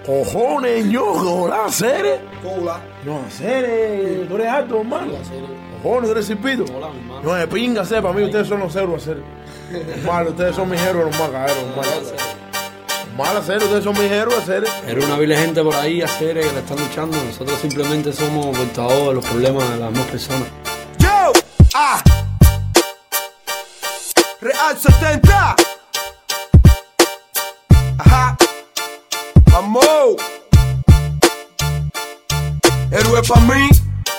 Cojones, ñojo, hola, Cere. Hola. No, Cere, tú eres alto, hermano. Cojones, tú eres Cipito. Hola, mi hermano. No, de pinga, para mí ustedes son los héroes, Cere. Normal, ustedes son mis héroes, los más caeros, normal, Cere, ustedes son mis héroes, Cere. Era una vil gente por ahí, Cere, que le están luchando. Nosotros simplemente somos portadores de los problemas de las demás personas. Yo, Real 70. Ajá. Vamos. Héroe pa' mí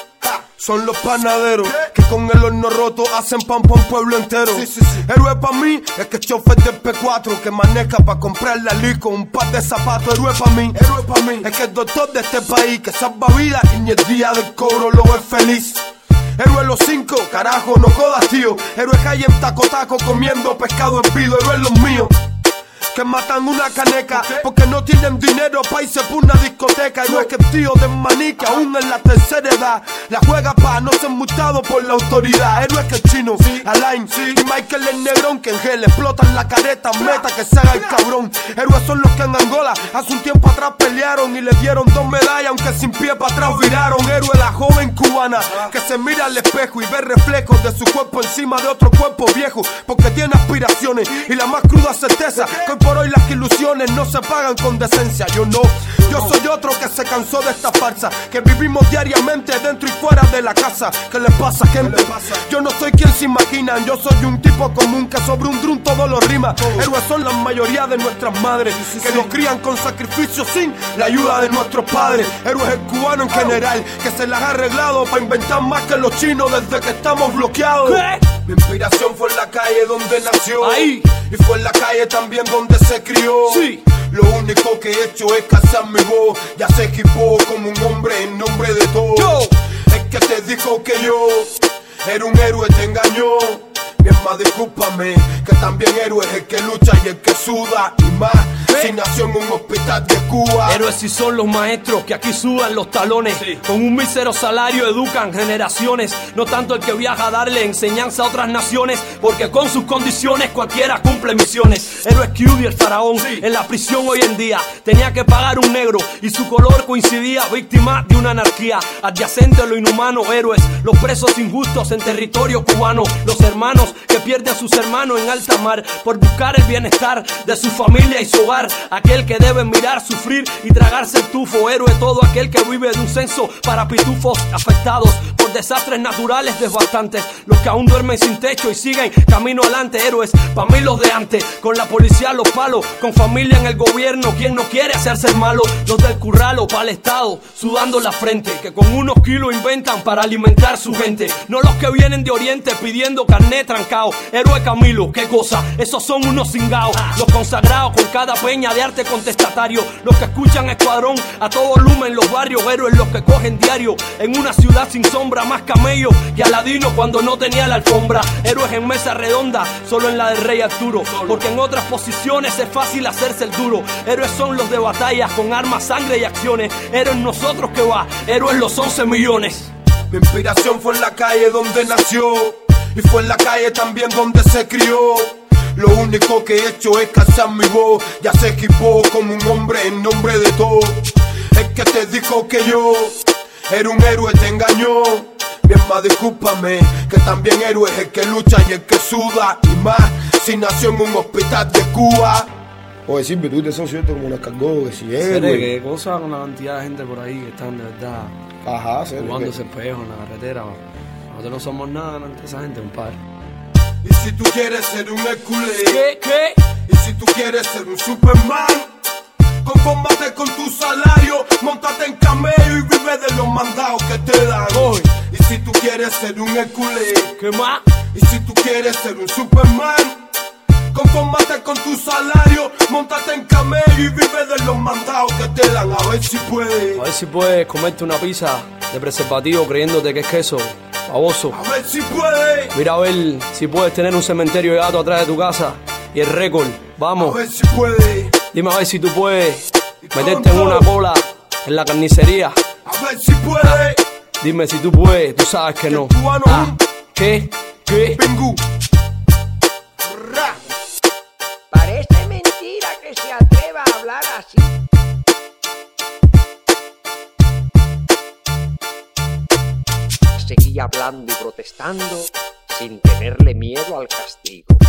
son los panaderos que con el horno roto hacen pan pa' un pueblo entero. Héroe pa' mí es que chofer del P4 que maneja pa' comprar la lico, un par de zapatos. Héroe pa' mí es que el doctor de este país que salva vidas y ni el día del cobro lo es feliz. Héroe los 5, carajo, no jodas, tío. Héroe que hay en taco comiendo pescado hervido. Héroe los míos que matan una caneca porque no tienen dinero pa' irse por una discoteca. Y no es que el tío de maní que aún en la tercera edad la juega pa' no ser multado por la autoridad. Héroe que el chino, Alain y Michael el negrón que en gel explotan la careta, meta que se haga el cabrón. Héroes son los que en Angola hace un tiempo atrás pelearon y le dieron 2 medallas aunque sin pie para atrás viraron. Héroe la joven cubana que se mira al espejo y ve reflejos de su cuerpo encima de otro cuerpo viejo porque tiene aspiraciones y la más cruda certeza que por hoy las ilusiones no se pagan con decencia. Yo no, yo soy otro que se cansó de esta farsa que vivimos diariamente dentro y fuera de la casa. ¿Qué les pasa, gente? Yo no soy quien se imaginan, yo soy un tipo común que sobre un drum todo lo rima. Héroes son la mayoría de nuestras madres que nos crían con sacrificio sin la ayuda de nuestros padres. Héroes el cubano en general que se las ha arreglado para inventar más que los chinos desde que estamos bloqueados. Mi inspiración fue en la calle donde nació y fue en la calle también donde se crió. Lo único que he hecho es calzar mi voz. Ya se equipó como un hombre en nombre de todos. Es que te dijo que yo era un héroe, te engañó. Bien más discúlpame, que también héroe es el que lucha y el que suda y más. Si nació en un hospital de Cuba. Héroes sí son los maestros que aquí sudan los talones. Con un mísero salario educan generaciones. No tanto el que viaja a darle enseñanza a otras naciones, porque con sus condiciones cualquiera cumple misiones. Héroes Cudy, el faraón, en la prisión hoy en día tenía que pagar un negro y su color coincidía, víctima de una anarquía adyacente a lo inhumano. Héroes, los presos injustos en territorio cubano, los hermanos que pierden a sus hermanos en alta mar por buscar el bienestar de su familia y su hogar. Aquel que debe mirar, sufrir y tragarse el tufo. Héroe todo aquel que vive de un censo para pitufos afectados por desastres naturales devastantes. Los que aún duermen sin techo y siguen camino adelante. Héroes, pa' mí los de antes, con la policía a los palos, con familia en el gobierno, quien no quiere hacerse el malo. Los del curralo para el estado, sudando la frente, que con unos kilos inventan para alimentar su gente. No los que vienen de oriente pidiendo carnet trancado. Héroe Camilo, qué cosa, esos son unos cingados. Los consagrados con cada peña de arte contestatario, los que escuchan Escuadrón a todo volumen los barrios. Héroes los que cogen diario en una ciudad sin sombra, más camello que Aladino cuando no tenía la alfombra. Héroes en mesa redonda, solo en la del rey Arturo, porque en otras posiciones es fácil hacerse el duro. Héroes son los de batallas con armas, sangre y acciones. Héroes nosotros que va, héroes los 11 millones. Mi inspiración fue en la calle donde nació y fue en la calle también donde se crió. Lo único que he hecho es calzar mi voz. Ya se equipó como un hombre en nombre de todos. El que te dijo que yo era un héroe, te engañó. Bien más discúlpame, que también héroe es el que lucha y el que suda y más. Si nació en un hospital de Cuba. Oye, Silvio, tú te sos cierto como nos cargó, que si es, ¿Qué cosa con la cantidad de gente por ahí que están de verdad jugándose espejo en la carretera? Nosotros no somos nada ante esa gente, compadre. Y si tú quieres ser un Hércules, ¿Qué? Y si tú quieres ser un Superman, confórmate con tu salario, móntate en camello y vive de los mandados que te dan. Y si tú quieres ser un Hércules, ¿qué más? Y si tú quieres ser un Superman, confórmate con tu salario, móntate en camello y vive de los mandados que te dan. A ver si puedes. A ver si puedes comerte una pizza de preservativo creyéndote que es queso. Baboso. A ver si puedes. Mira a ver si puedes tener un cementerio de gato atrás de tu casa y el récord. Vamos. A ver si puedes. Dime a ver si tú puedes meterte en una cola en la carnicería. A ver si puedes. Dime si tú puedes, tú sabes que no. ¿Qué? Pingu. Parece mentira que se atreva a hablar así. seguía hablando y protestando sin tenerle miedo al castigo.